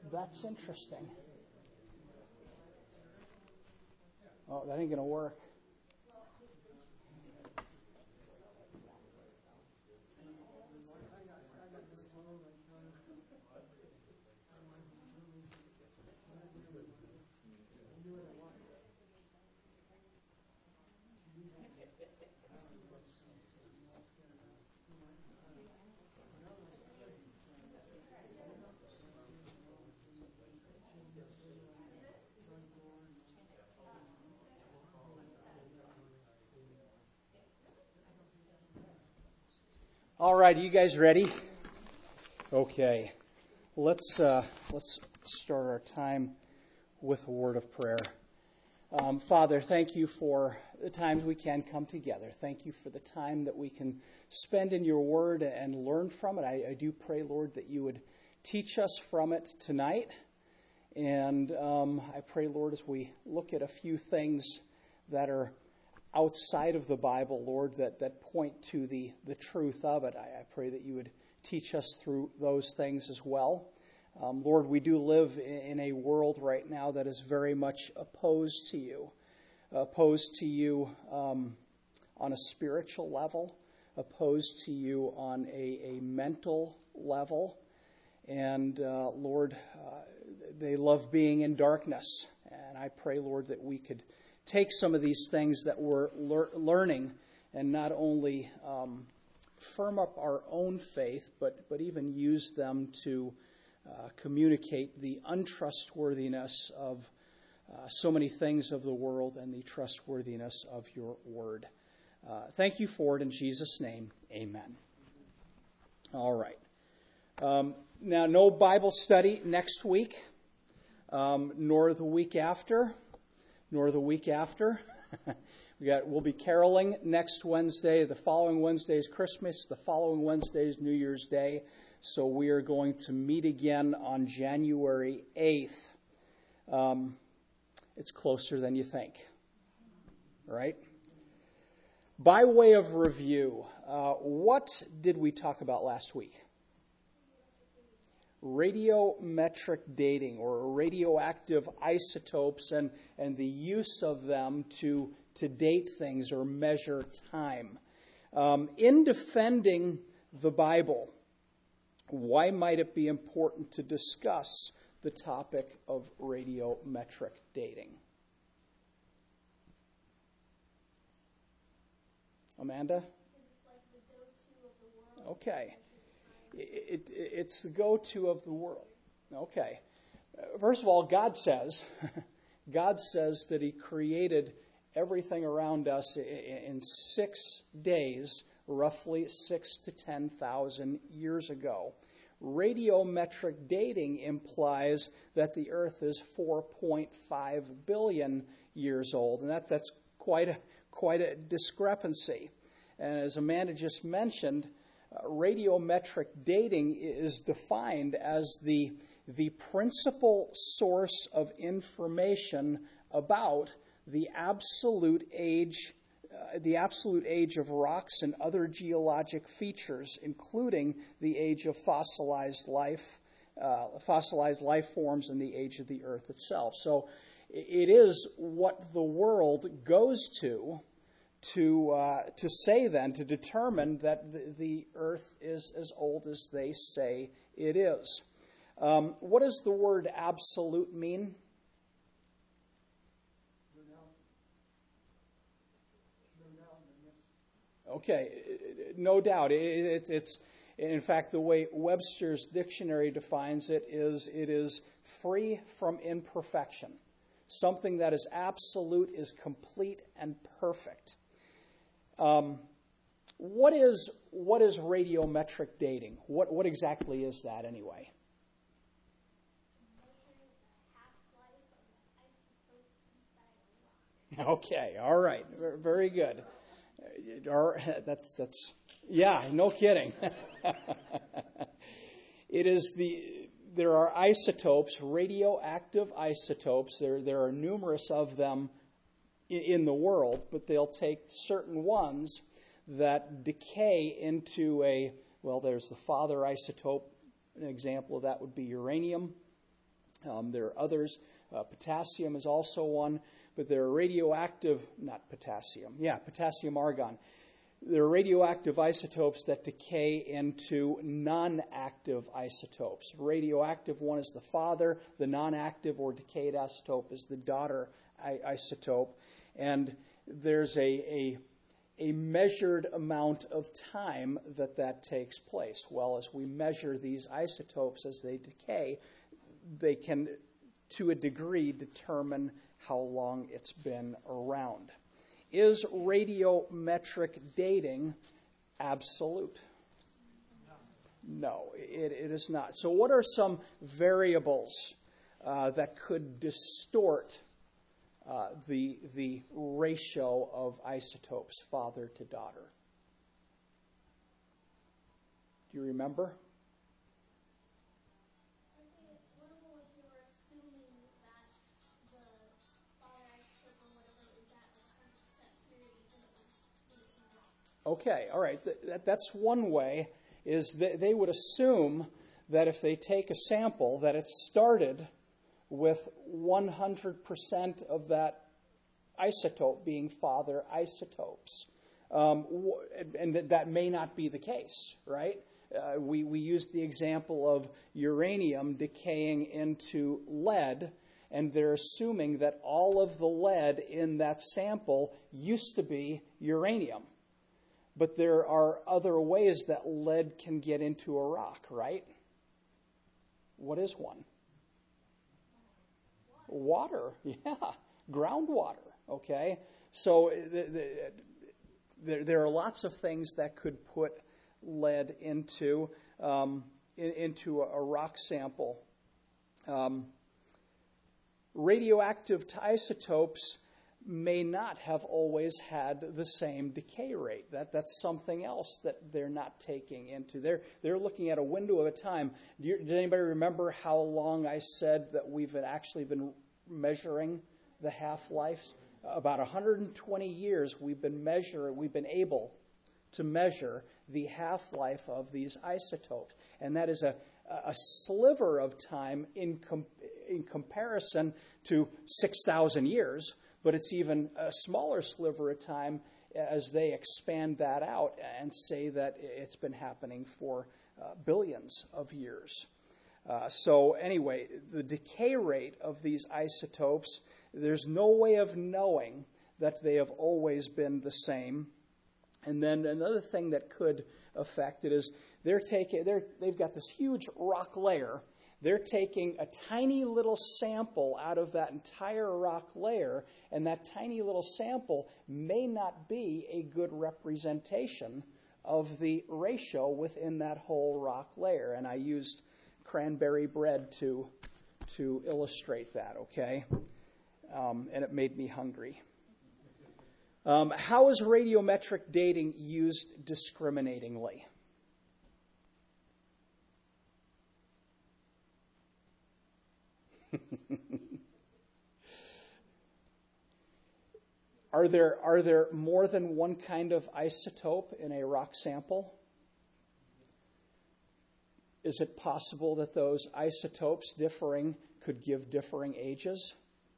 That's interesting. Oh, that ain't going to work. All right, are you guys ready? Okay, let's start our time with a word of prayer. Father, thank you for the times we can come together. Thank you for the time that we can spend in your word and learn from it. I do pray, Lord, that you would teach us from it tonight. And I pray, Lord, as we look at a few things that are outside of the Bible, Lord, that point to the truth of it, I pray that you would teach us through those things as well. Lord, we do live in a world right now that is very much opposed to you on a spiritual level, opposed to you on a mental level. And Lord, they love being in darkness. And I pray, Lord, that we could take some of these things that we're learning and not only firm up our own faith, but even use them to communicate the untrustworthiness of so many things of the world and the trustworthiness of your word. Thank you for it in Jesus' name. Amen. All right. Now, no Bible study next week, nor the week after. We'll be caroling next Wednesday. The following Wednesday is Christmas. The following Wednesday is New Year's Day. So we are going to meet again on January 8th. It's closer than you think, right? By way of review, what did we talk about last week? Radiometric dating, or radioactive isotopes, and the use of them to date things or measure time. In defending the Bible, why might it be important to discuss the topic of radiometric dating? Amanda? It's like the go-to of the world. Okay. It's the go-to of the world. Okay. First of all, God says that He created everything around us in 6 days, roughly 6,000 to 10,000 years ago. Radiometric dating implies that the Earth is 4.5 billion years old, and that's quite a discrepancy. And as Amanda just mentioned, radiometric dating is defined as the principal source of information about the absolute age of rocks and other geologic features, including the age of fossilized life forms, and the age of the Earth itself. So it is what the world goes to say then, to determine that the Earth is as old as they say it is. What does the word absolute mean? Okay, no doubt. It's in fact, the way Webster's dictionary defines it is free from imperfection. Something that is absolute is complete and perfect. What is radiometric dating? What exactly is that anyway? Okay, all right, very good. That's yeah, no kidding. There are isotopes, radioactive isotopes. There are numerous of them in the world, but they'll take certain ones that decay into there's the father isotope. An example of that would be uranium. There are others. Potassium is also one, but there are radioactive, not potassium, potassium argon. There are radioactive isotopes that decay into non-active isotopes. Radioactive one is the father, the non-active or decayed isotope is the daughter isotope. And there's a measured amount of time that takes place. Well, as we measure these isotopes as they decay, they can, to a degree, determine how long it's been around. Is radiometric dating absolute? No, it is not. So what are some variables that could distort the ratio of isotopes, father to daughter? Do you remember? Okay, all right. That's one way, is that they would assume that if they take a sample, that it started with 100% of that isotope being father isotopes. And that may not be the case, right? We used the example of uranium decaying into lead, and they're assuming that all of the lead in that sample used to be uranium. But there are other ways that lead can get into a rock, right? What is one? Water, yeah. Groundwater, okay? So there are lots of things that could put lead into a rock sample. Radioactive isotopes may not have always had the same decay rate. That's something else that they're not taking into. They're looking at a window at a time. Did anybody remember how long I said that we've actually been measuring the half-lives? About 120 years we've been able to measure the half-life of these isotopes. And that is a sliver of time in comparison to 6,000 years, but it's even a smaller sliver of time as they expand that out and say that it's been happening for billions of years. So anyway, the decay rate of these isotopes, there's no way of knowing that they have always been the same. And then another thing that could affect it is they've got this huge rock layer. They're taking a tiny little sample out of that entire rock layer, and that tiny little sample may not be a good representation of the ratio within that whole rock layer. And I used cranberry bread to illustrate that, okay? And it made me hungry. How is radiometric dating used discriminatingly? Are there more than one kind of isotope in a rock sample? Is it possible that those isotopes differing could give differing ages?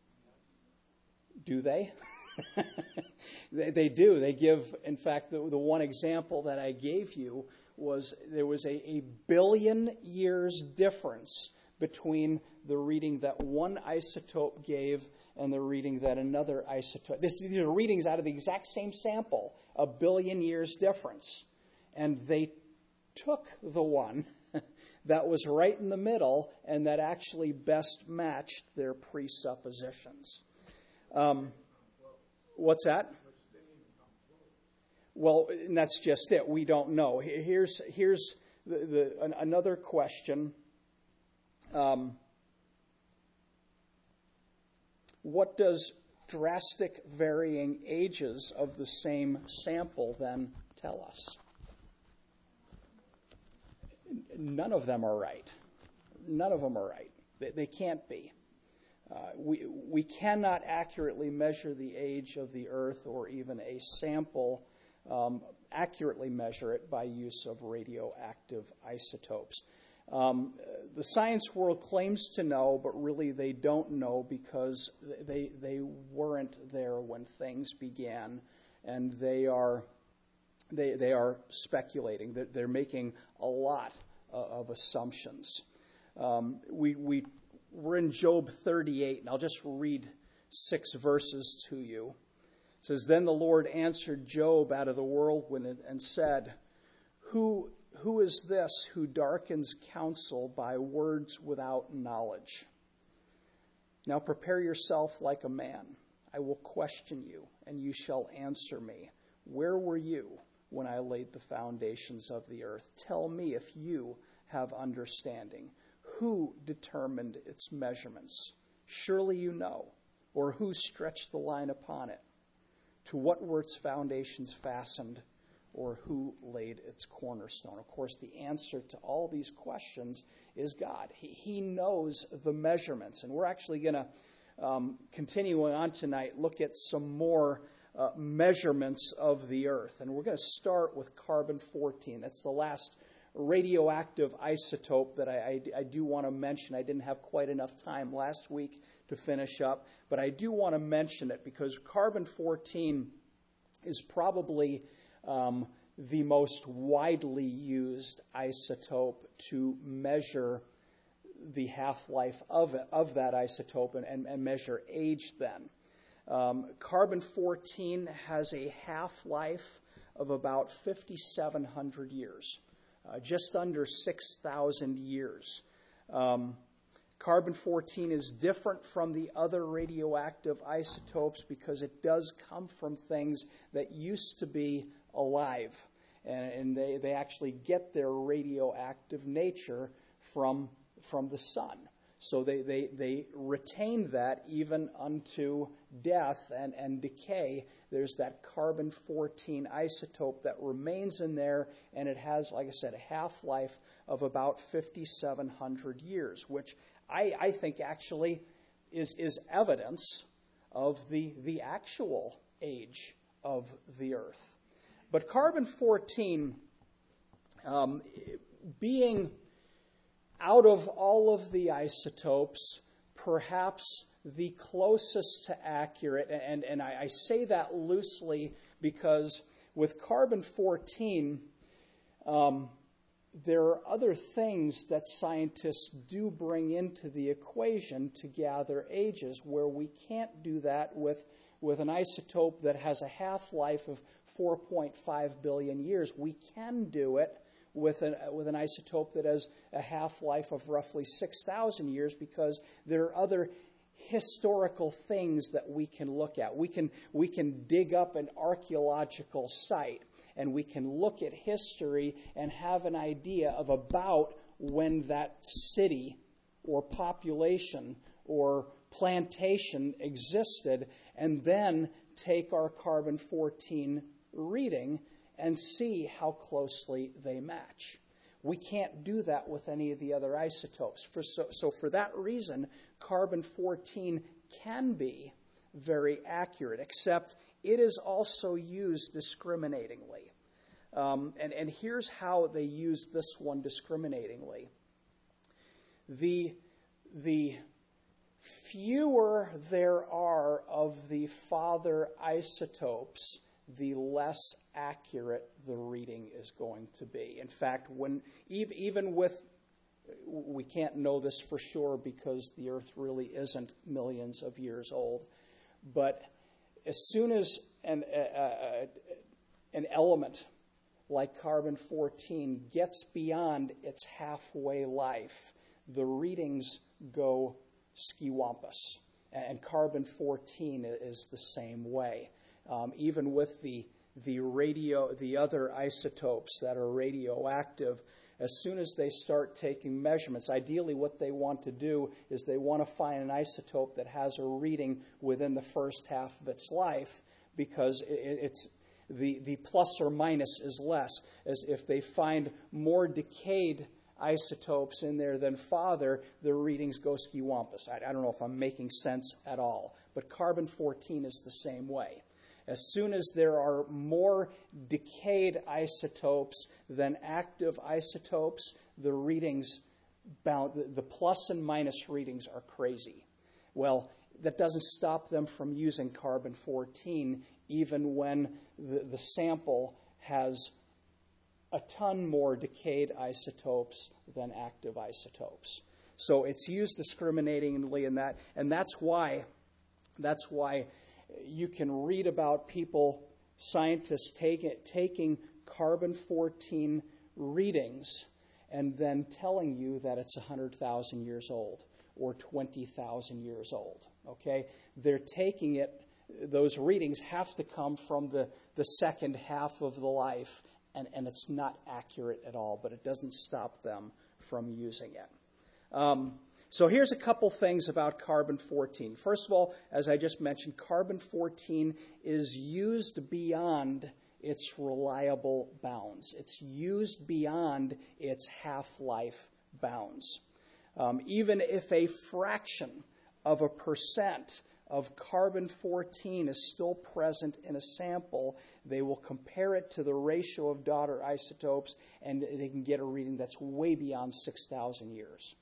Do they? They do. They give, in fact, the one example that I gave you was there was a billion years difference between the reading that one isotope gave and the reading that another isotope. These are readings out of the exact same sample, a billion years difference. And they took the one that was right in the middle and that actually best matched their presuppositions. What's that? Well, and that's just it. We don't know. Here's another question. What does drastic varying ages of the same sample then tell us? None of them are right. None of them are right. They can't be. We cannot accurately measure the age of the Earth or even a sample, accurately measure it by use of radioactive isotopes. The science world claims to know, but really they don't know because they weren't there when things began, and they are speculating. They're making a lot of assumptions. We're in Job 38, and I'll just read 6 verses to you. It says, "Then the Lord answered Job out of the whirlwind and said, Who is this who darkens counsel by words without knowledge? Now prepare yourself like a man. I will question you, and you shall answer me. Where were you when I laid the foundations of the earth? Tell me if you have understanding. Who determined its measurements? Surely you know. Or who stretched the line upon it? To what were its foundations fastened? Or who laid its cornerstone?" Of course, the answer to all these questions is God. He knows the measurements. And we're actually going to, continuing on tonight, look at some more measurements of the earth. And we're going to start with carbon-14. That's the last radioactive isotope that I do want to mention. I didn't have quite enough time last week to finish up, but I do want to mention it because carbon-14 is probably the most widely used isotope to measure the half-life of that isotope and measure age then. Carbon-14 has a half-life of about 5,700 years, just under 6,000 years. Carbon-14 is different from the other radioactive isotopes because it does come from things that used to be alive. And they actually get their radioactive nature from the sun. So they retain that even unto death and decay. There's that carbon-14 isotope that remains in there, and it has, like I said, a half-life of about 5,700 years, which I think actually is evidence of the actual age of the earth. But carbon-14, being out of all of the isotopes, perhaps the closest to accurate, and I say that loosely because with carbon-14, there are other things that scientists do bring into the equation to gather ages where we can't do that with an isotope that has a half-life of 4.5 billion years. We can do it with an isotope that has a half-life of roughly 6,000 years because there are other historical things that we can look at. We can dig up an archaeological site and we can look at history and have an idea of about when that city or population or plantation existed, and then take our carbon-14 reading and see how closely they match. We can't do that with any of the other isotopes. So for that reason, carbon-14 can be very accurate, except it is also used discriminatingly. And here's how they use this one discriminatingly. The fewer there are of the father isotopes, the less accurate the reading is going to be. In fact, even with, we can't know this for sure because the earth really isn't millions of years old, but as soon as an element like carbon-14 gets beyond its halfway life, the readings go skiwampus. And carbon-14 is the same way. Even with the other isotopes that are radioactive, as soon as they start taking measurements, ideally what they want to do is they want to find an isotope that has a reading within the first half of its life, because it's the plus or minus is less. As if they find more decayed isotopes in there than father, the readings go skiwampus. I don't know if I'm making sense at all, but carbon-14 is the same way. As soon as there are more decayed isotopes than active isotopes, the readings the plus and minus readings are crazy. Well, that doesn't stop them from using carbon-14 even when the sample has a ton more decayed isotopes than active isotopes. So it's used discriminatingly in that, and that's why you can read about people, scientists taking carbon-14 readings and then telling you that it's 100,000 years old or 20,000 years old. Okay? They're taking it, those readings have to come from the second half of the life, and it's not accurate at all, but it doesn't stop them from using it. So here's a couple things about carbon-14. First of all, as I just mentioned, carbon-14 is used beyond its reliable bounds. It's used beyond its half-life bounds. Even if a fraction of a percent of carbon-14 is still present in a sample, they will compare it to the ratio of daughter isotopes, and they can get a reading that's way beyond 6,000 years.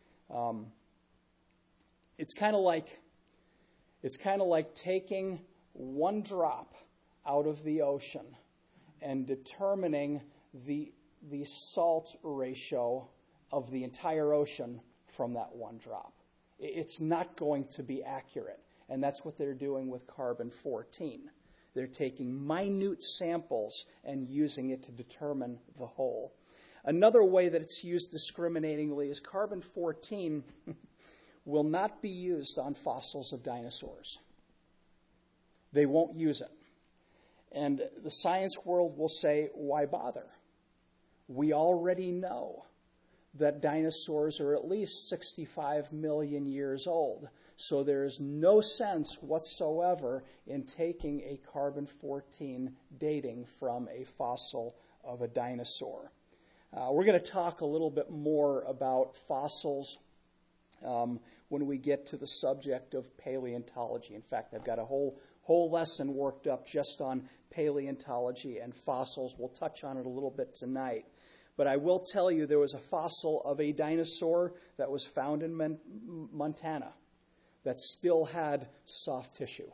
It's kind of like taking one drop out of the ocean and determining the salt ratio of the entire ocean from that one drop. It's not going to be accurate, and that's what they're doing with carbon-14. They're taking minute samples and using it to determine the whole. Another way that it's used discriminatingly is carbon-14 will not be used on fossils of dinosaurs. They won't use it. And the science world will say, why bother? We already know that dinosaurs are at least 65 million years old. So there is no sense whatsoever in taking a carbon-14 dating from a fossil of a dinosaur. We're going to talk a little bit more about fossils when we get to the subject of paleontology. In fact, I've got a whole lesson worked up just on paleontology and fossils. We'll touch on it a little bit tonight. But I will tell you there was a fossil of a dinosaur that was found in Montana that still had soft tissue.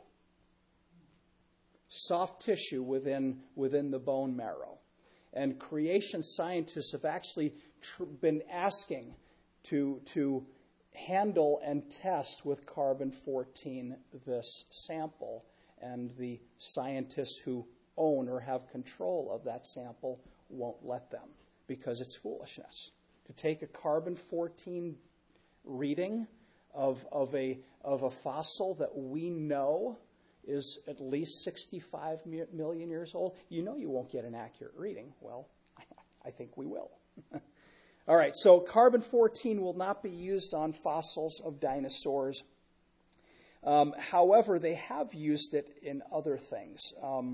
Soft tissue within the bone marrow. And creation scientists have actually been asking to handle and test with carbon-14 this sample. And the scientists who own or have control of that sample won't let them, because it's foolishness. To take a carbon-14 reading of a fossil that we know is at least 65 million years old, you know you won't get an accurate reading. Well, I think we will. All right, so carbon-14 will not be used on fossils of dinosaurs. However, they have used it in other things.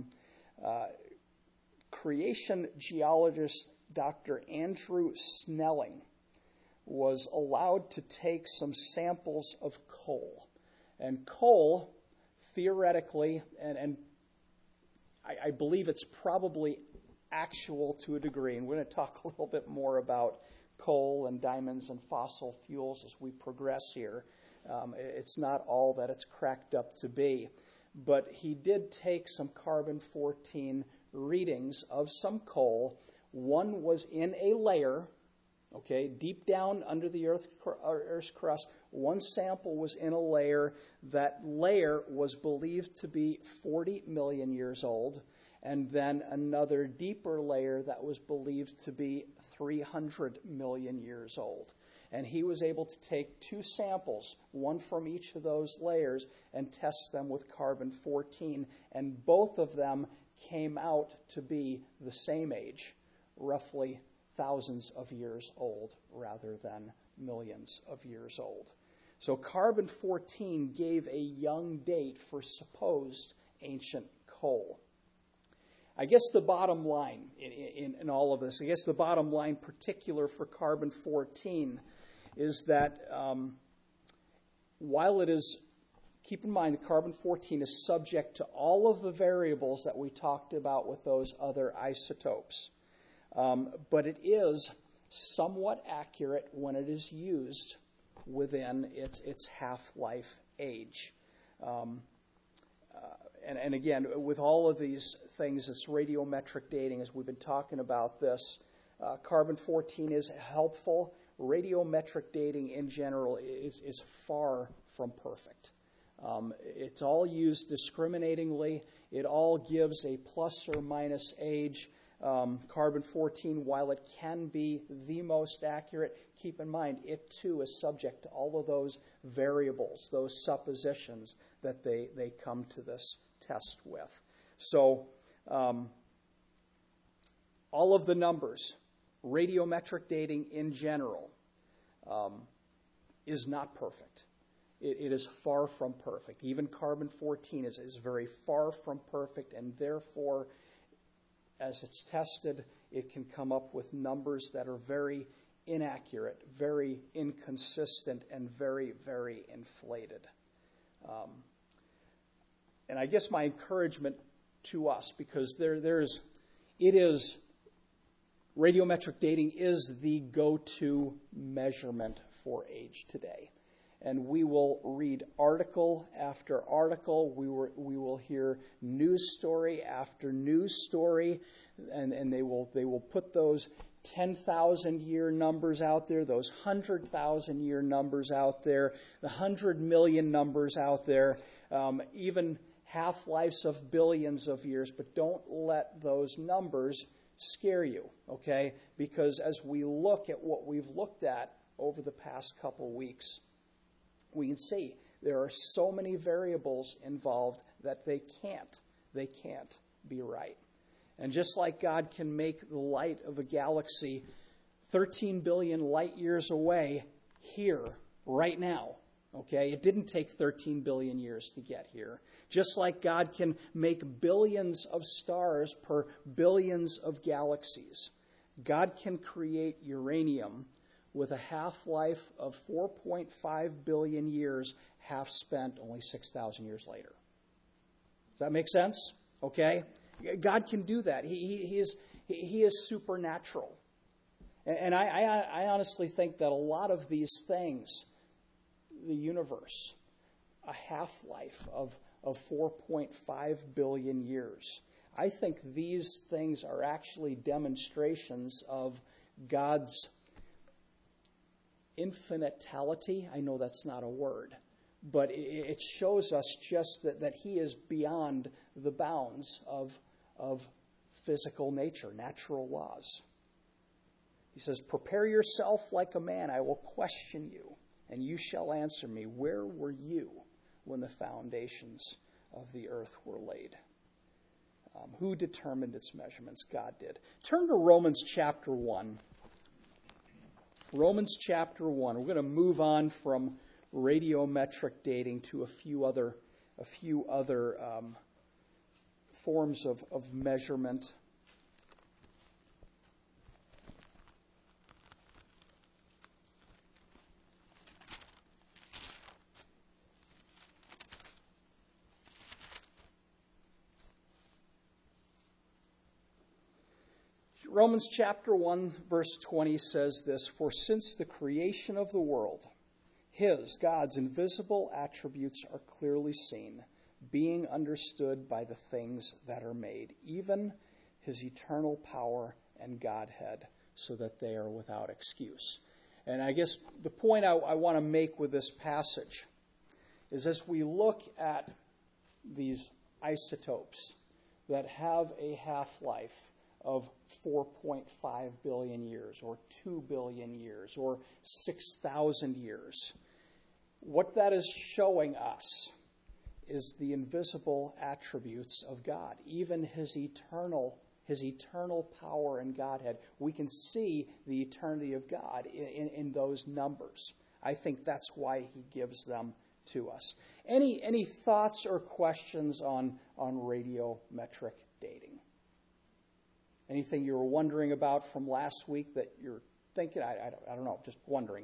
Creation geologist Dr. Andrew Snelling was allowed to take some samples of coal. And coal, theoretically, and I believe it's probably actual to a degree, and we're going to talk a little bit more about coal and diamonds and fossil fuels as we progress here. It's not all that it's cracked up to be. But he did take some carbon-14 readings of some coal. One was in a layer, okay, deep down under the Earth's crust. One sample was in a layer. That layer was believed to be 40 million years old. And then another deeper layer that was believed to be 300 million years old. And he was able to take two samples, one from each of those layers, and test them with carbon-14. And both of them came out to be the same age, roughly thousands of years old rather than millions of years old. So carbon-14 gave a young date for supposed ancient coal. I guess the bottom line in all of this, the bottom line particular for carbon-14 is that while it is, keep in mind, carbon-14 is subject to all of the variables that we talked about with those other isotopes. But it is somewhat accurate when it is used within its half-life age. And again, with all of these things, this radiometric dating, as we've been talking about this, carbon-14 is helpful. Radiometric dating in general is far from perfect. It's all used discriminatingly. It all gives a plus or minus age. Carbon-14, while it can be the most accurate, keep in mind, it too is subject to all of those variables, those suppositions that they come to this test with. So, all of the numbers, radiometric dating in general, is not perfect. It is far from perfect. Even carbon-14 is very far from perfect, and therefore, as it's tested, it can come up with numbers that are very inaccurate, very inconsistent, and very, very inflated. And I guess my encouragement to us, because radiometric dating is the go-to measurement for age today. And we will read article after article. We will hear news story after news story, and they will put those 10,000-year numbers out there, those 100,000-year numbers out there, the 100 million numbers out there, even half-lives of billions of years. But don't let those numbers scare you, okay? Because as we look at what we've looked at over the past couple weeks, we can see there are so many variables involved that they can't be right. And just like God can make the light of a galaxy 13 billion light years away here, right now, okay? It didn't take 13 billion years to get here. Just like God can make billions of stars per billions of galaxies, God can create uranium with a half-life of 4.5 billion years, half spent only 6,000 years later. Does that make sense? Okay? God can do that. He is supernatural. And I honestly think that a lot of these things, the universe, a half-life of 4.5 billion years, I think these things are actually demonstrations of God's infinitality. I know that's not a word, but it shows us just that He is beyond the bounds of physical nature, natural laws. He says, "Prepare yourself like a man. I will question you, and you shall answer me. Where were you when the foundations of the earth were laid?" Who determined its measurements? God did. Turn to Romans chapter 1. Romans chapter 1. We're going to move on from radiometric dating to a few other forms of measurement. Romans chapter 1, verse 20 says this, "For since the creation of the world, God's invisible attributes are clearly seen, being understood by the things that are made, even His eternal power and Godhead, so that they are without excuse." And I guess the point I want to make with this passage is, as we look at these isotopes that have a half-life of 4.5 billion years or 2 billion years or 6,000 years, what that is showing us is the invisible attributes of God, even His eternal power and Godhead. We can see the eternity of God in those numbers. I think that's why He gives them to us. Any thoughts or questions on radiometric dating? Anything you were wondering about from last week that you're thinking? I don't know, just wondering.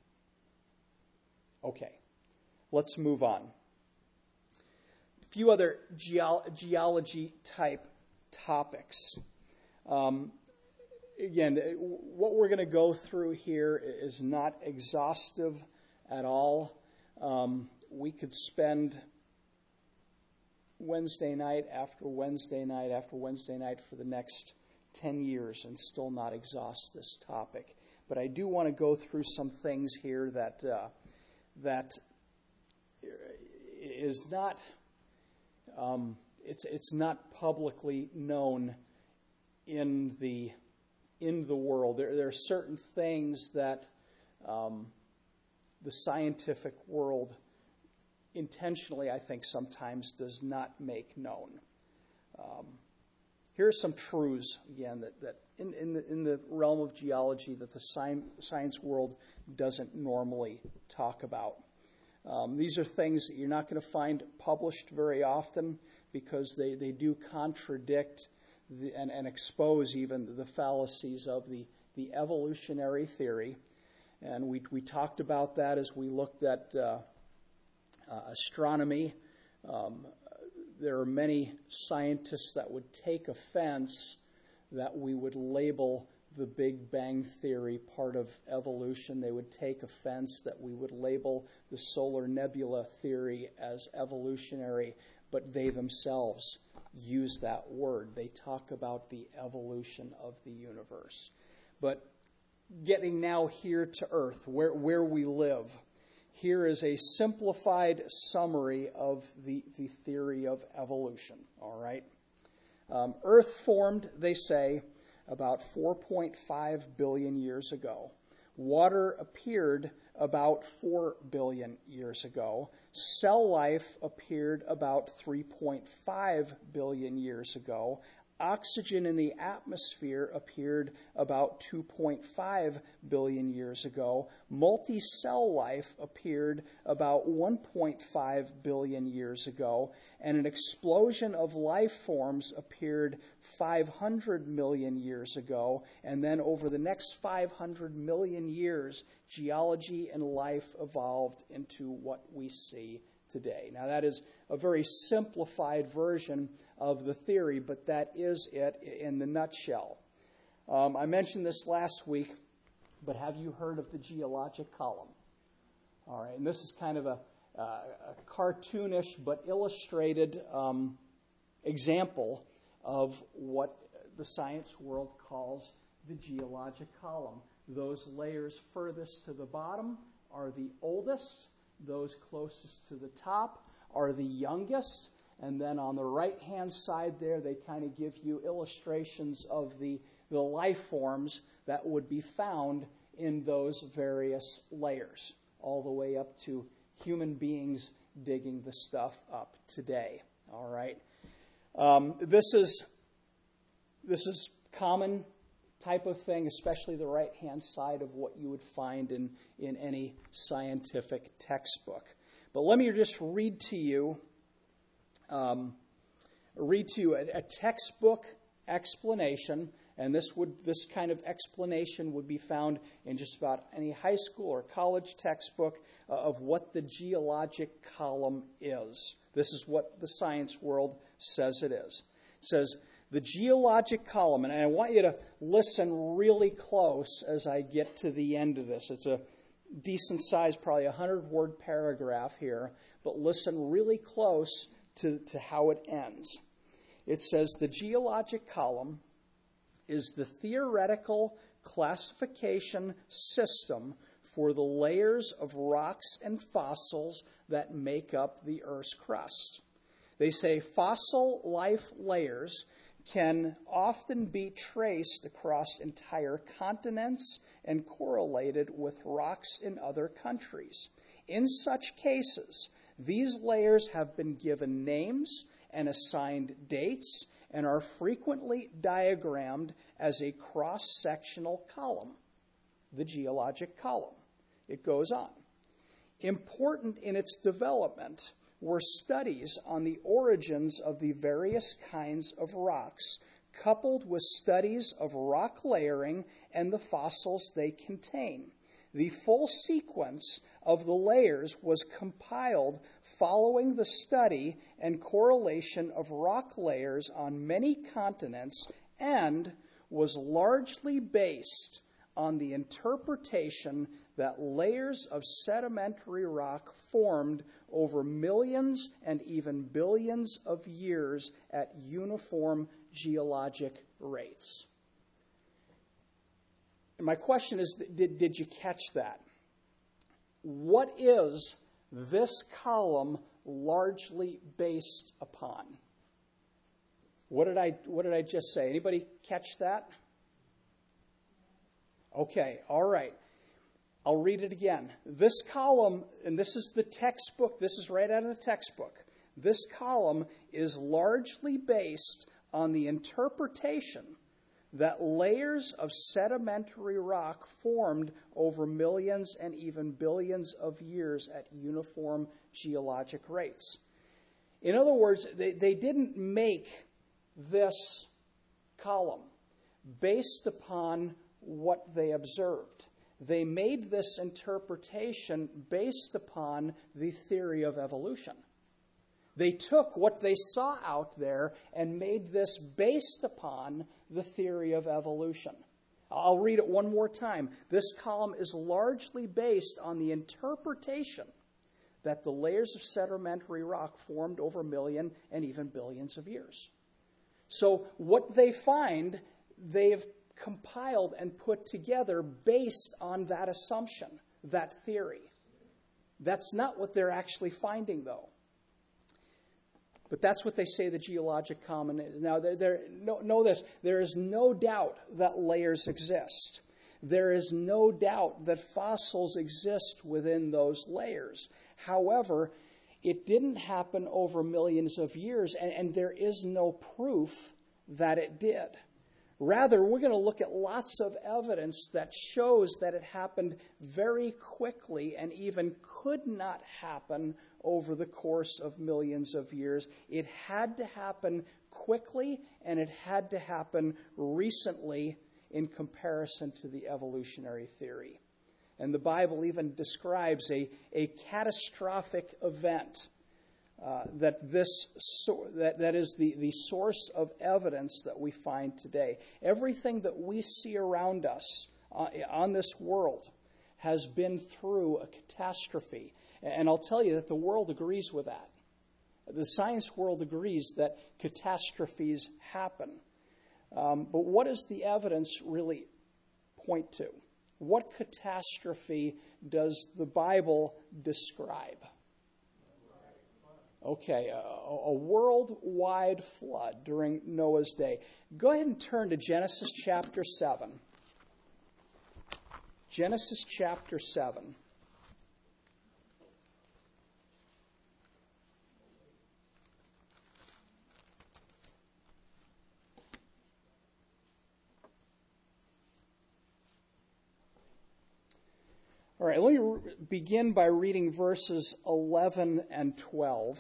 Okay, let's move on. A few other geology-type topics. again, what we're going to go through here is not exhaustive at all. We could spend Wednesday night after Wednesday night after Wednesday night for the next 10 years and still not exhaust this topic. But I do want to go through some things here that is not it's not publicly known in the world. There are certain things that the scientific world intentionally, I think, sometimes does not make known. Here are some truths, again, that in the realm of geology that the science world doesn't normally talk about. These are things that you're not going to find published very often because they do contradict and expose even the fallacies of the evolutionary theory. And we talked about that as we looked at astronomy. There are many scientists that would take offense that we would label the Big Bang Theory part of evolution. They would take offense that we would label the solar nebula theory as evolutionary, but they themselves use that word. They talk about the evolution of the universe. But getting now here to Earth, where we live, here is a simplified summary of the theory of evolution, all right? Earth formed, they say, about 4.5 billion years ago. Water appeared about 4 billion years ago. Cell life appeared about 3.5 billion years ago. Oxygen in the atmosphere appeared about 2.5 billion years ago. Multi-cell life appeared about 1.5 billion years ago. And an explosion of life forms appeared 500 million years ago. And then over the next 500 million years, geology and life evolved into what we see today. Now, that is a very simplified version of the theory, but that is it in the nutshell. I mentioned this last week, but have you heard of the geologic column? All right, and this is kind of a cartoonish but illustrated example of what the science world calls the geologic column. Those layers furthest to the bottom are the oldest. Those closest to the top are the youngest. And then on the right-hand side there, they kind of give you illustrations of the life forms that would be found in those various layers, all the way up to human beings digging the stuff up today. All right. This is common type of thing, especially the right-hand side of what you would find in any scientific textbook. But let me just read to you a textbook explanation, and this kind of explanation would be found in just about any high school or college textbook of what the geologic column is. This is what the science world says it is. It says, the geologic column, and I want you to listen really close as I get to the end of this. It's a decent size, probably 100-word paragraph here, but listen really close to how it ends. It says, the geologic column is the theoretical classification system for the layers of rocks and fossils that make up the Earth's crust. They say fossil life layers can often be traced across entire continents and correlated with rocks in other countries. In such cases, these layers have been given names and assigned dates and are frequently diagrammed as a cross-sectional column, the geologic column. It goes on. Important in its development were studies on the origins of the various kinds of rocks, coupled with studies of rock layering and the fossils they contain. The full sequence of the layers was compiled following the study and correlation of rock layers on many continents and was largely based on the interpretation that layers of sedimentary rock formed over millions and even billions of years at uniform geologic rates. And my question is, did you catch that? What is this column largely based upon? What did I just say? Anybody catch that? Okay, all right. I'll read it again. This column, and this is the textbook, this is right out of the textbook. This column is largely based on the interpretation that layers of sedimentary rock formed over millions and even billions of years at uniform geologic rates. In other words, they didn't make this column based upon what they observed. They made this interpretation based upon the theory of evolution. They took what they saw out there and made this based upon the theory of evolution. I'll read it one more time. This column is largely based on the interpretation that the layers of sedimentary rock formed over a million and even billions of years. So what they find, they've compiled and put together based on that assumption, that theory. That's not what they're actually finding, though. But that's what they say the geologic common is. Now, know this. There is no doubt that layers exist. There is no doubt that fossils exist within those layers. However, it didn't happen over millions of years, and there is no proof that it did. Rather, we're going to look at lots of evidence that shows that it happened very quickly and even could not happen over the course of millions of years. It had to happen quickly, and it had to happen recently in comparison to the evolutionary theory. And the Bible even describes a catastrophic event that is the source of evidence that we find today. Everything that we see around us on this world has been through a catastrophe. And I'll tell you that the world agrees with that. The science world agrees that catastrophes happen. But what does the evidence really point to? What catastrophe does the Bible describe? Okay, a worldwide flood during Noah's day. Go ahead and turn to Genesis chapter 7. Genesis chapter 7. All right, let me begin by reading verses 11 and 12.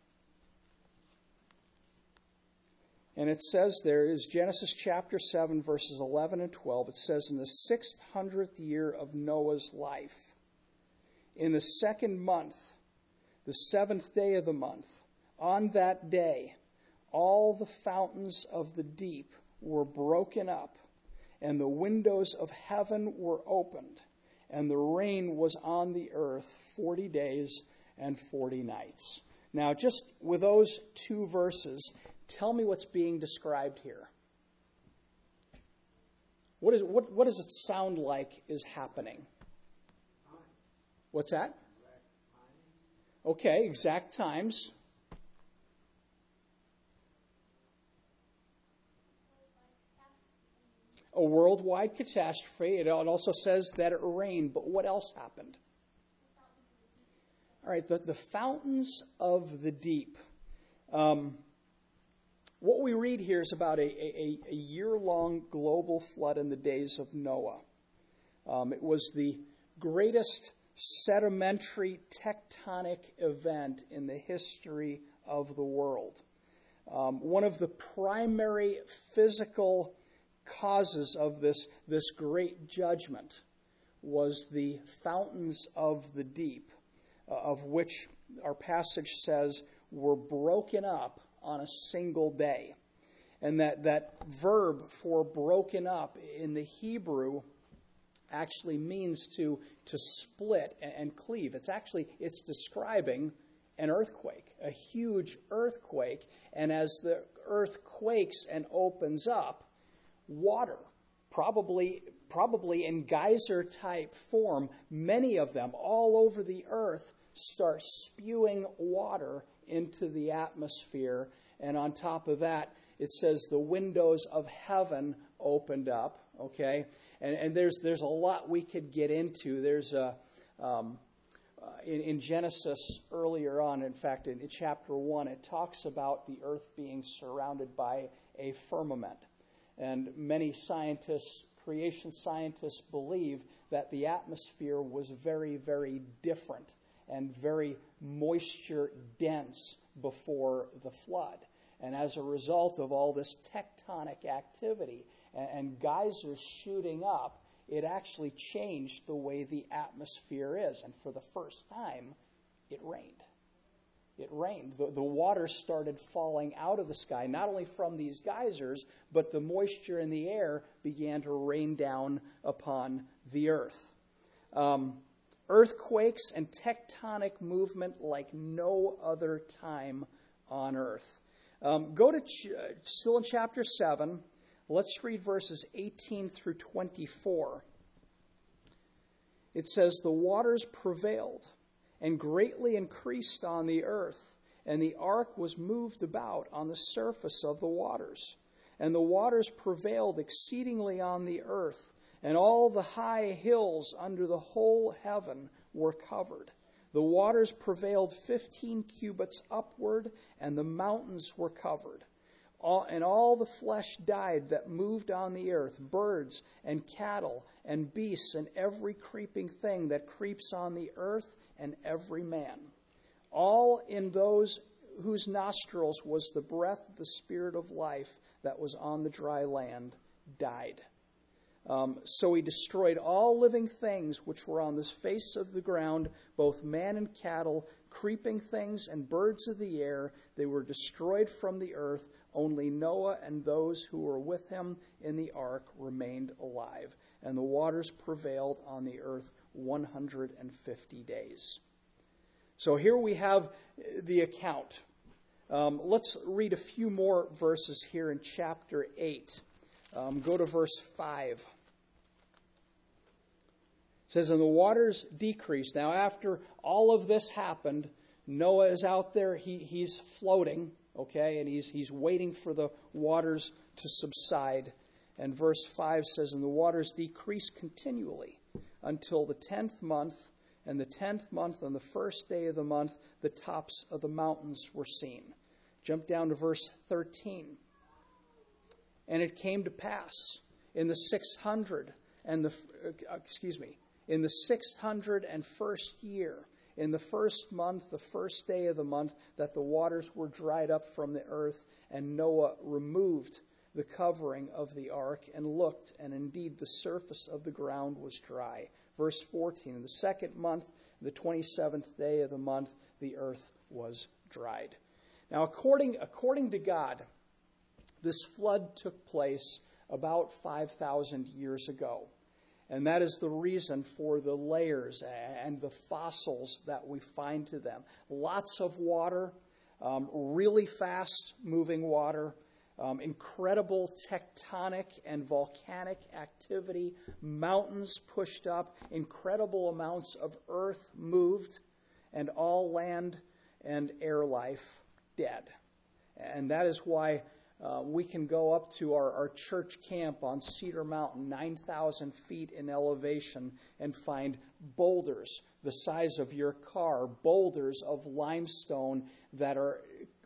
And it says there is Genesis chapter 7, verses 11 and 12. It says, in the 600th year of Noah's life, in the second month, the 7th day of the month, on that day, all the fountains of the deep were broken up, and the windows of heaven were opened, and the rain was on the earth 40 days and 40 nights. Now, just with those two verses, tell me what's being described here. What does it sound like is happening? What's that? Okay, exact times. A worldwide catastrophe. It also says that it rained, but what else happened? All right, the fountains of the deep. What we read here is about a year-long global flood in the days of Noah. It was the greatest sedimentary tectonic event in the history of the world. One of the primary physical causes of this great judgment was the fountains of the deep, of which our passage says were broken up on a single day. And that verb for broken up in the Hebrew actually means to split and cleave. It's describing an earthquake, a huge earthquake. And as the earth quakes and opens up, water, probably in geyser type form, many of them all over the earth start spewing water into the atmosphere. And on top of that, it says the windows of heaven opened up. Okay, and there's a lot we could get into. There's in Genesis earlier on, in fact, in chapter 1, it talks about the earth being surrounded by a firmament. And many scientists, creation scientists, believe that the atmosphere was very, very different and very moisture dense before the flood. And as a result of all this tectonic activity and geysers shooting up, it actually changed the way the atmosphere is. And for the first time, it rained. It rained. The water started falling out of the sky, not only from these geysers, but the moisture in the air began to rain down upon the earth. Earthquakes and tectonic movement like no other time on earth. Go to still in chapter 7. Let's read verses 18 through 24. It says, "The waters prevailed and greatly increased on the earth, and the ark was moved about on the surface of the waters. And the waters prevailed exceedingly on the earth, and all the high hills under the whole heaven were covered. The waters prevailed 15 cubits upward, and the mountains were covered. And all the flesh died that moved on the earth, birds and cattle and beasts and every creeping thing that creeps on the earth, and every man. All in those whose nostrils was the breath of the Spirit of life that was on the dry land died. So he destroyed all living things which were on the face of the ground, both man and cattle, creeping things and birds of the air. They were destroyed from the earth. Only Noah and those who were with him in the ark remained alive. And the waters prevailed on the earth 150 days." So here we have the account. Let's read a few more verses here in chapter 8. Go to verse 5. It says, "And the waters decreased." Now, after all of this happened, Noah is out there. He's floating, okay, and he's waiting for the waters to subside. And verse 5 says, "And the waters decreased continually until the 10th month. And the 10th month, on the first day of the month, the tops of the mountains were seen." Jump down to verse 13. "And it came to pass in the 601st year, in the first month, the first day of the month, that the waters were dried up from the earth, and Noah removed the covering of the ark and looked, and indeed the surface of the ground was dry." Verse 14, "In the second month, the 27th day of the month, the earth was dried." Now, according to God, this flood took place about 5,000 years ago. And that is the reason for the layers and the fossils that we find to them. Lots of water, really fast moving water, incredible tectonic and volcanic activity, mountains pushed up, incredible amounts of earth moved, and all land and air life dead. And that is why we can go up to our church camp on Cedar Mountain, 9,000 feet in elevation, and find boulders the size of your car, boulders of limestone that are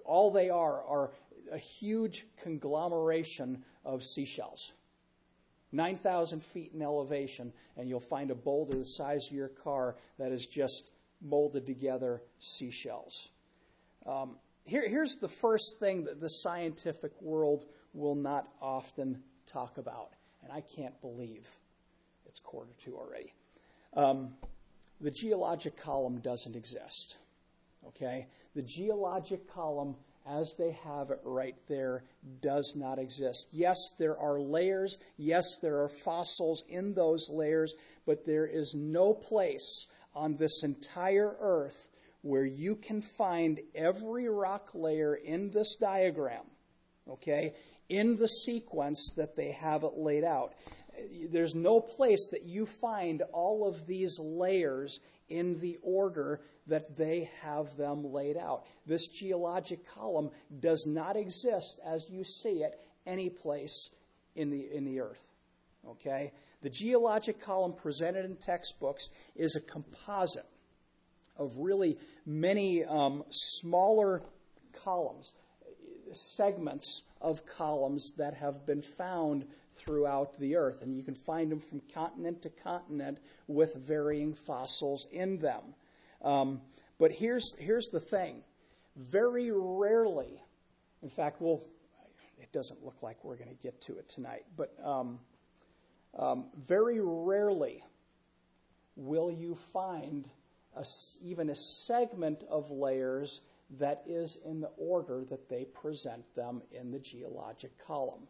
a huge conglomeration of seashells. 9,000 feet in elevation, and you'll find a boulder the size of your car that is just molded together seashells. Here's the first thing that the scientific world will not often talk about, and I can't believe it's 1:45 already. The geologic column doesn't exist. Okay? The geologic column as they have it right there, does not exist. Yes, there are layers. Yes, there are fossils in those layers, but there is no place on this entire earth where you can find every rock layer in this diagram, okay, in the sequence that they have it laid out. There's no place that you find all of these layers in the order that they have them laid out. This geologic column does not exist as you see it any place in the earth. Okay? The geologic column presented in textbooks is a composite of really many smaller columns, segments of columns that have been found throughout the earth. And you can find them from continent to continent with varying fossils in them. But here's the thing. Very rarely, in fact, it doesn't look like we're going to get to it tonight, but very rarely will you find even a segment of layers that is in the order that they present them in the geologic column.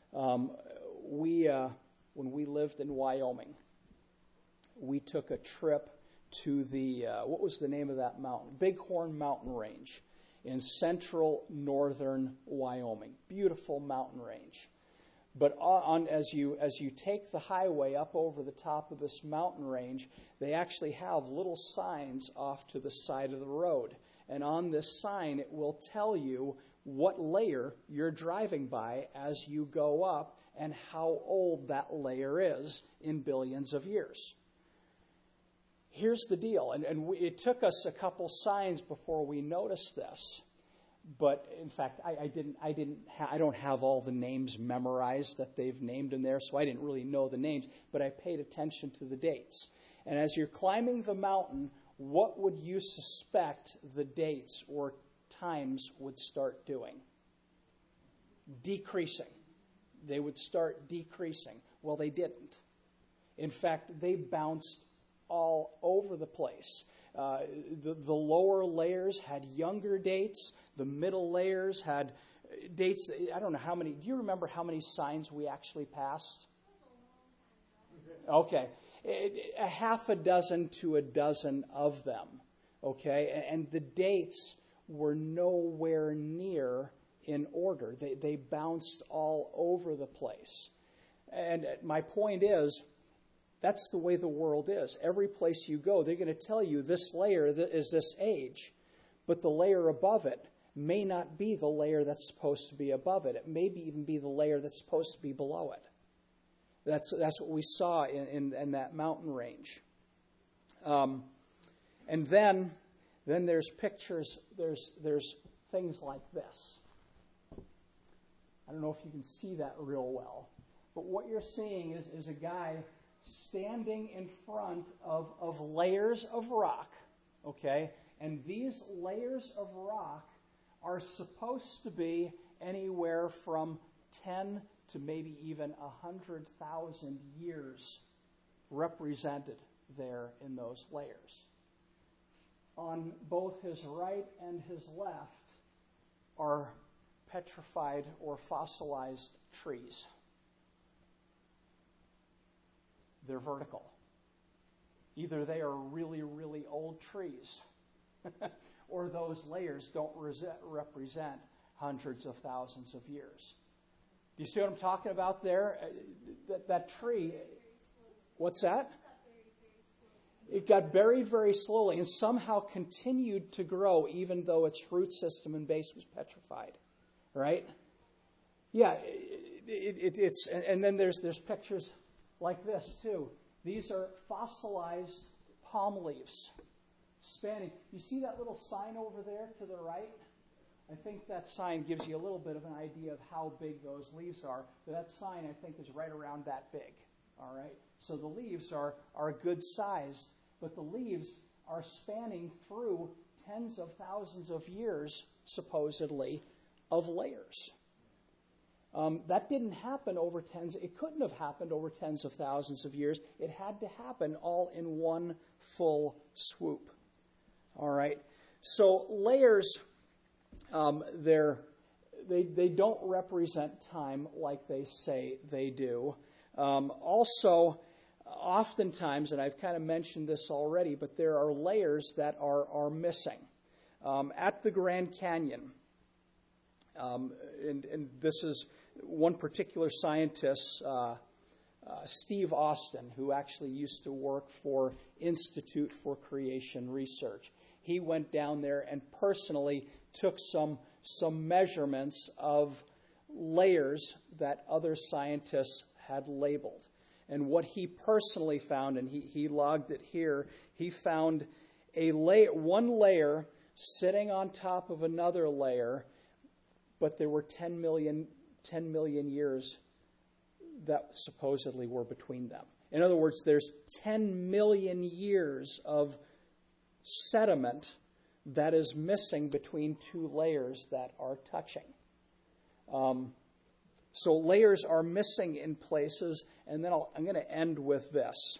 When we lived in Wyoming, we took a trip to the, what was the name of that mountain? Bighorn Mountain Range in central northern Wyoming. Beautiful mountain range. But as you take the highway up over the top of this mountain range, they actually have little signs off to the side of the road. And on this sign, it will tell you what layer you're driving by as you go up and how old that layer is in billions of years. Here's the deal, and it took us a couple signs before we noticed this. But in fact, I don't have all the names memorized that they've named in there, so I didn't really know the names. But I paid attention to the dates. And as you're climbing the mountain, what would you suspect the dates or times would start doing? Decreasing. They would start decreasing. Well, they didn't. In fact, they bounced all over the place. The lower layers had younger dates. The middle layers had dates. I don't know how many. Do you remember how many signs we actually passed? Okay. A half a dozen to a dozen of them. Okay. And the dates were nowhere near in order. They bounced all over the place. And my point is, that's the way the world is. Every place you go, they're going to tell you this layer is this age, but the layer above it may not be the layer that's supposed to be above it. It may even be the layer that's supposed to be below it. That's what we saw in that mountain range. And then there's pictures. There's things like this. I don't know if you can see that real well, but what you're seeing is a guy standing in front of layers of rock, okay? And these layers of rock are supposed to be anywhere from 10 to maybe even 100,000 years represented there in those layers. On both his right and his left are petrified or fossilized trees. They're vertical. Either they are really, really old trees, or those layers don't represent hundreds of thousands of years. Do you see what I'm talking about there? That tree, what's that? It got buried very slowly and somehow continued to grow even though its root system and base was petrified. Right? Yeah, it's and then there's pictures like this too. These are fossilized palm leaves spanning. You see that little sign over there to the right? I think that sign gives you a little bit of an idea of how big those leaves are. That sign, I think, is right around that big. All right? So the leaves are good sized, but the leaves are spanning through tens of thousands of years, supposedly, of layers. That didn't happen over it couldn't have happened over tens of thousands of years. It had to happen all in one full swoop. All right. So layers They don't represent time like they say they do. Also, oftentimes, and I've kind of mentioned this already, but there are layers that are missing. At the Grand Canyon, and this is one particular scientist, Steve Austin, who actually used to work for Institute for Creation Research. He went down there and personally took some measurements of layers that other scientists had labeled. And what he personally found, and he logged it here, he found one layer sitting on top of another layer, but there were 10 million years that supposedly were between them. In other words, there's 10 million years of sediment that is missing between two layers that are touching. So layers are missing in places, and then I'm going to end with this.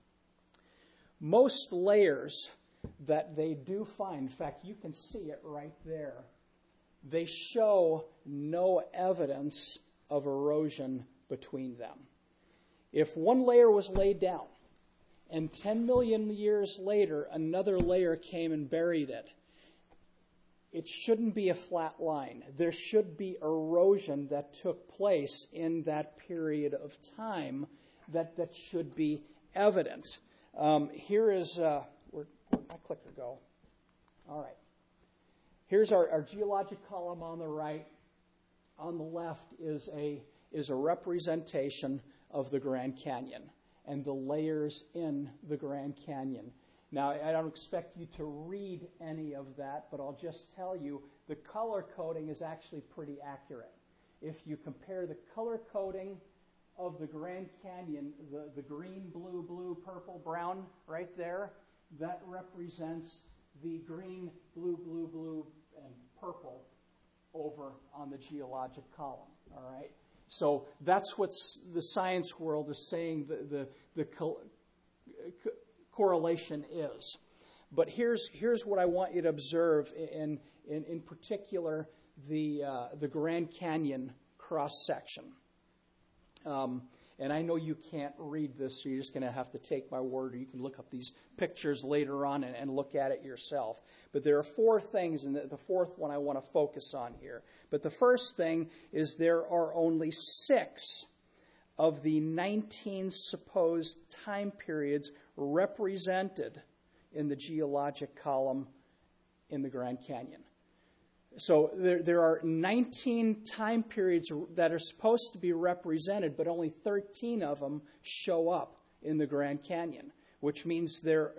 Most layers that they do find, in fact, you can see it right there, they show no evidence of erosion between them. If one layer was laid down, and 10 million years later, another layer came and buried it, it shouldn't be a flat line. There should be erosion that took place in that period of time that should be evident. Here is, where'd my clicker go? All right. Here's our geologic column on the right. On the left is a representation of the Grand Canyon and the layers in the Grand Canyon. Now, I don't expect you to read any of that, but I'll just tell you the color coding is actually pretty accurate. If you compare the color coding of the Grand Canyon, the green, blue, purple, brown right there, that represents the green, blue, and purple over on the geologic column, all right? So that's what the science world is saying the correlation is. But here's what I want you to observe in particular the Grand Canyon cross-section. And I know you can't read this, so you're just going to have to take my word, or you can look up these pictures later on and look at it yourself. But there are four things, and the fourth one I want to focus on here. But the first thing is there are only 6 of the 19 supposed time periods represented in the geologic column in the Grand Canyon. So there are 19 time periods that are supposed to be represented, but only 13 of them show up in the Grand Canyon, which means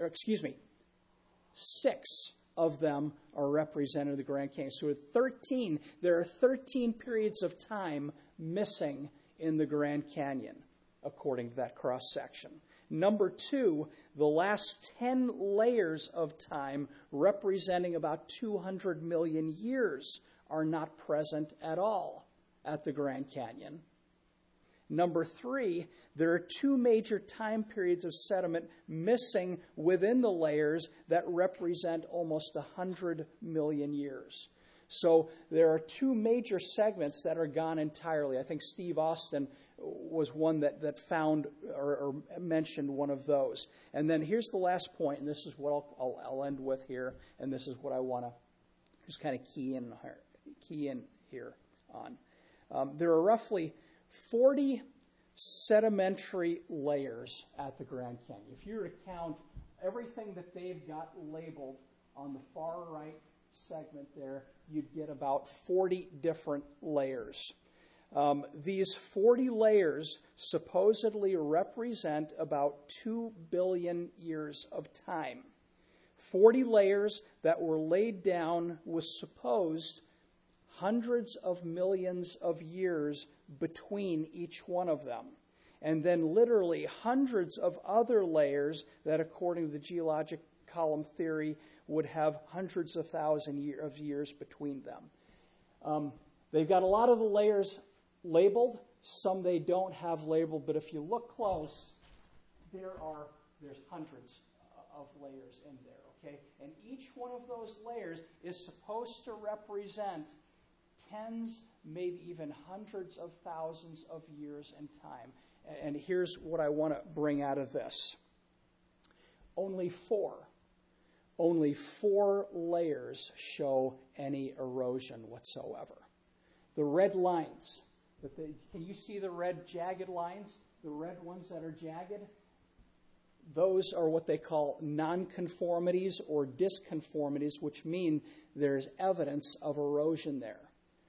6 of them are represented in the Grand Canyon. So there are 13 periods of time missing in the Grand Canyon, according to that cross-section. Number 2, the last 10 layers of time, representing about 200 million years, are not present at all at the Grand Canyon. Number 3, there are 2 major time periods of sediment missing within the layers that represent almost 100 million years. So there are 2 major segments that are gone entirely. I think Steve Austin was one that found or mentioned one of those. And then here's the last point, and this is what I'll end with here, and this is what I want to just kind of key in here on. There are roughly 40 sedimentary layers at the Grand Canyon. If you were to count everything that they've got labeled on the far right segment there, you'd get about 40 different layers. These 40 layers supposedly represent about 2 billion years of time. 40 layers that were laid down with supposed hundreds of millions of years between each one of them. And then literally hundreds of other layers that, according to the geologic column theory, would have hundreds of thousands of years between them. They've got a lot of the layers labeled. Some they don't have labeled, but if you look close, there's hundreds of layers in there, okay? And each one of those layers is supposed to represent tens, maybe even hundreds of thousands of years in time. And here's what I want to bring out of this. Only four layers show any erosion whatsoever. The red lines, can you see the red jagged lines? The red ones that are jagged? Those are what they call nonconformities or disconformities, which mean there's evidence of erosion there.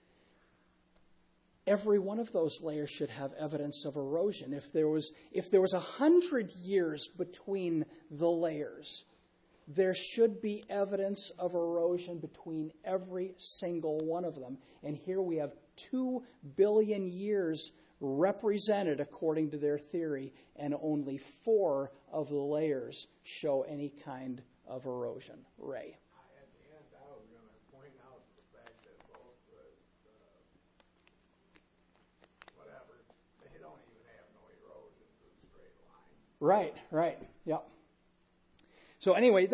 Every one of those layers should have evidence of erosion. If there was 100 years between the layers, there should be evidence of erosion between every single one of them. And here we have 2 billion years represented according to their theory, and only 4 of the layers show any kind of erosion. Ray. At the end, I was going to point out the fact that both they don't even have no erosion to the straight line. Right, yep. So anyway,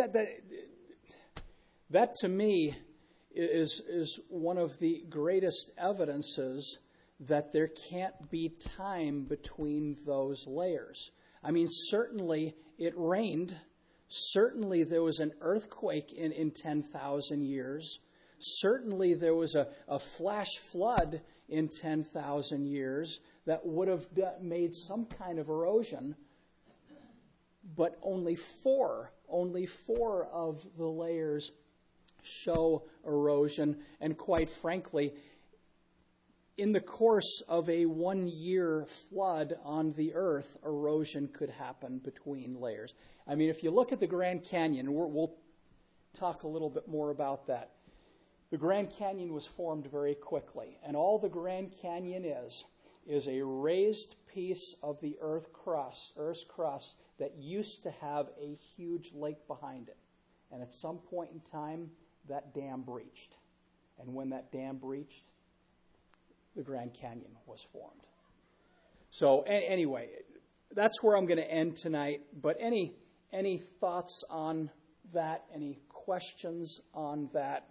that to me is one of the greatest evidences that there can't be time between those layers. I mean, certainly it rained. Certainly there was an earthquake in 10,000 years. Certainly there was a flash flood in 10,000 years that would have made some kind of erosion. But only four of the layers show erosion. And quite frankly, in the course of a 1-year flood on the earth, erosion could happen between layers. I mean, if you look at the Grand Canyon, we'll talk a little bit more about that. The Grand Canyon was formed very quickly, and all the Grand Canyon is a raised piece of the Earth's crust that used to have a huge lake behind it. And at some point in time, that dam breached. And when that dam breached, the Grand Canyon was formed. So anyway, that's where I'm going to end tonight. But any thoughts on that? Any questions on that?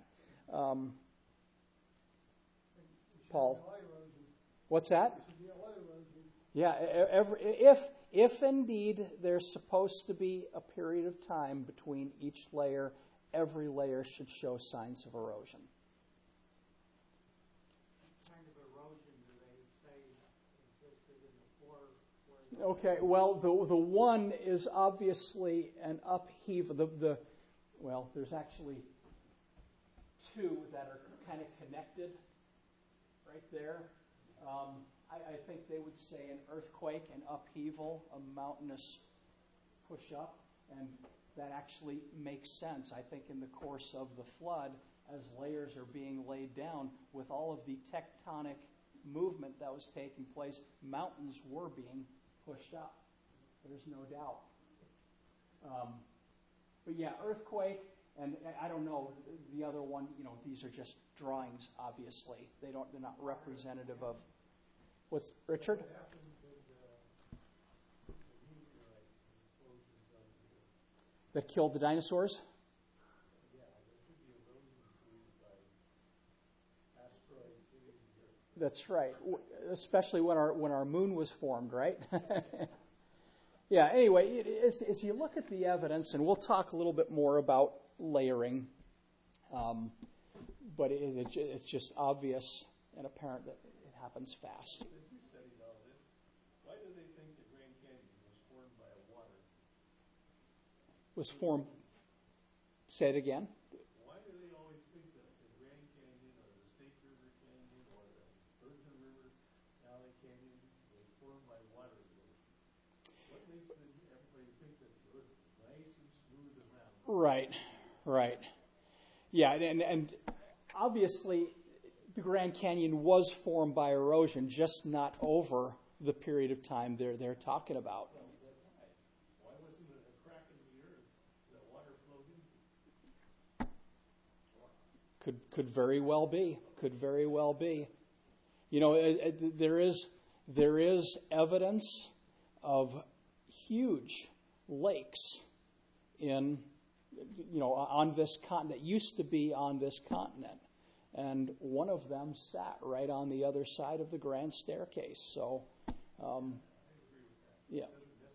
Paul? What's that? Yeah, if indeed there's supposed to be a period of time between each layer, every layer should show signs of erosion. What kind of erosion do they say existed in the floor? Okay, well, the one is obviously an upheaval. Well, there's actually 2 that are kind of connected right there. I think they would say an earthquake, an upheaval, a mountainous push-up, and that actually makes sense. I think in the course of the flood, as layers are being laid down, with all of the tectonic movement that was taking place, mountains were being pushed up. There's no doubt. But yeah, earthquake, and I don't know, the other one, these are just drawings, obviously. They're not representative of... What's Richard? What happened with the meteorite explosions of the... That killed the dinosaurs? Yeah, there should be erosion caused by asteroids hitting the Earth. That's right. Especially when our moon was formed, right? Yeah, anyway, as you look at the evidence, and we'll talk a little bit more about layering, but it's just obvious and apparent that it happens fast. Since you studied all this, why do they think the Grand Canyon was formed by water? Say it again. Why do they always think that the Grand Canyon or the Snake River Canyon or the Virgin River Valley Canyon was formed by water erosion? What makes everybody think that the Earth is nice and smooth and round? Right. Yeah, and obviously the Grand Canyon was formed by erosion, just not over the period of time they're talking about. Why wasn't it a crack in the earth that water flowed into? Could very well be. Could very well be. There is evidence of huge lakes on this continent, that used to be on this continent. And one of them sat right on the other side of the grand staircase. So, yeah.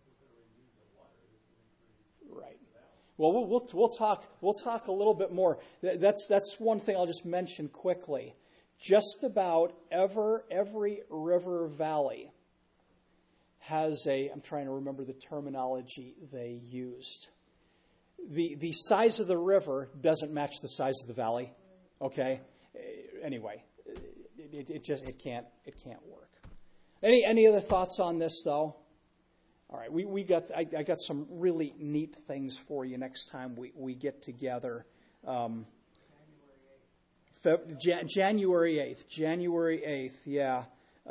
Right. Well, we'll talk a little bit more. That's one thing I'll just mention quickly. Just about every river valley has I'm trying to remember the terminology they used. The size of the river doesn't match the size of the valley. Okay. Anyway, it can't work. Any other thoughts on this though? All right, I got some really neat things for you next time we get together. January 8th, yeah.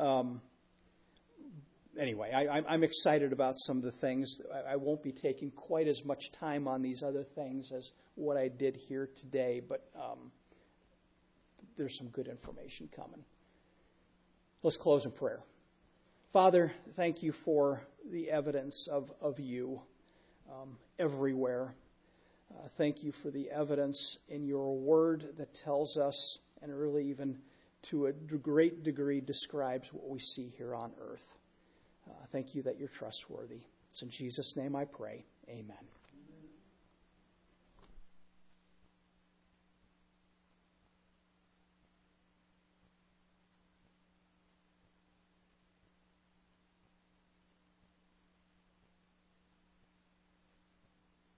Anyway, I'm excited about some of the things. I won't be taking quite as much time on these other things as what I did here today, but there's some good information coming. Let's close in prayer. Father, thank you for the evidence of you everywhere. Thank you for the evidence in your word that tells us, and really even to a great degree describes what we see here on earth. Thank you that you're trustworthy. It's in Jesus' name I pray. Amen.